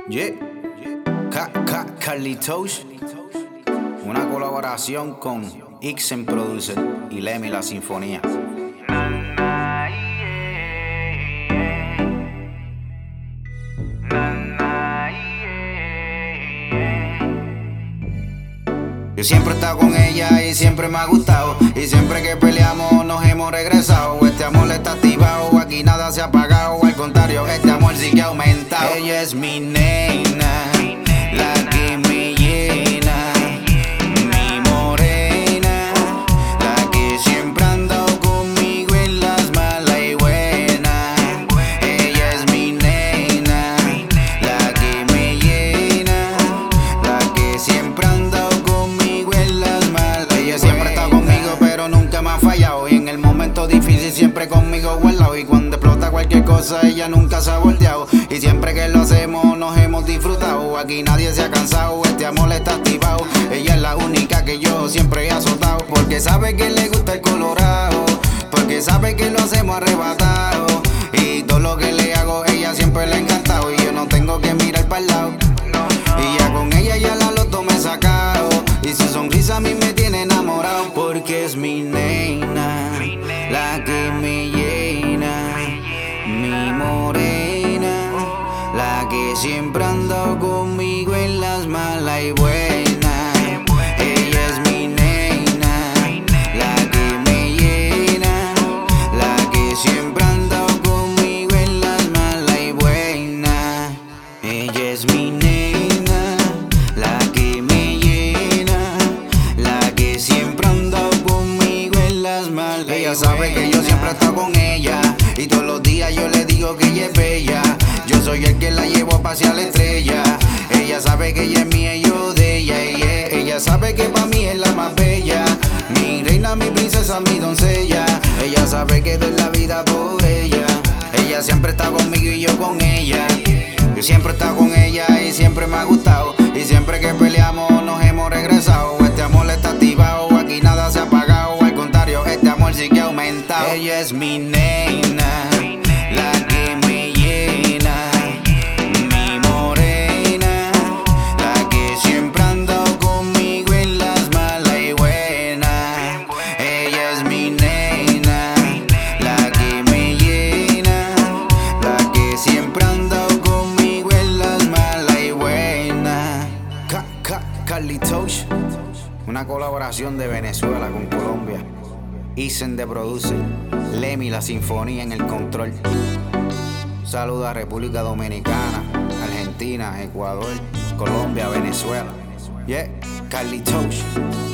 Yeah, Carlitos, una colaboración con Ixen Producer y Lemmy La Sinfonía. Yo siempre he estado con ella y siempre me ha gustado. Y siempre que peleamos nos hemos regresado. Este amor está activado, aquí nada se ha apagado. Al contrario, este amor sí que ha aumentado. Ella es mi nena, la que me llena, mi morena, la que siempre ha andado conmigo en las malas y buenas. Ella es mi nena, la que me llena, la que siempre ha andado conmigo en las malas. Ella siempre está conmigo pero nunca me ha fallado. Y en el momento difícil siempre conmigo guardado. Y cuando explota cualquier cosa ella nunca se ha volteado. Y siempre que lo hacemos nos hemos disfrutado. Aquí nadie se ha cansado, este amor está activado. Ella es la única que yo siempre he azotado. Porque sabe que le gusta el colorado, porque sabe que lo hacemos arrebatado. Y todo lo que le hago ella siempre le ha encantado. Y yo no tengo que mirar para el lado. Y ya con ella ya la loto me he sacado. Y su sonrisa a mí me tiene enamorado. Porque es mi nena, la que me llena, mi morena, la que siempre ha andado conmigo en las malas y buenas. Ella es mi nena, la que me llena, la que siempre ha andado conmigo en las malas y buenas. Ella es mi nena, la que me llena, la que siempre ha andado conmigo en las malas. Ella sabe que yo siempre he estado con ella y todos los días yo le digo que ella es bella. Yo soy el que la llevo a pasear la estrella. Ella sabe que ella es mía y yo de ella. Ella sabe que para mí es la más bella, mi reina, mi princesa, mi doncella. Ella sabe que doy la vida por ella. Ella siempre está conmigo y yo con ella. Yo siempre he estado con ella y siempre me ha gustado. Y siempre que peleamos nos hemos regresado. Este amor está activado, aquí nada se ha apagado. Al contrario, este amor sí que ha aumentado. Ella es mi nena, la que me llena, mi morena, la que siempre ha andado conmigo en las malas y buenas. Ella es mi nena, la que me llena, la que siempre ha andado conmigo en las malas y buenas. Carlitos, una colaboración de Venezuela con Colombia. Ixen de Producer, Lemmy La Sinfonía en el control. Saludos a República Dominicana, Argentina, Ecuador, Colombia, Venezuela. Yeah, Carlitos.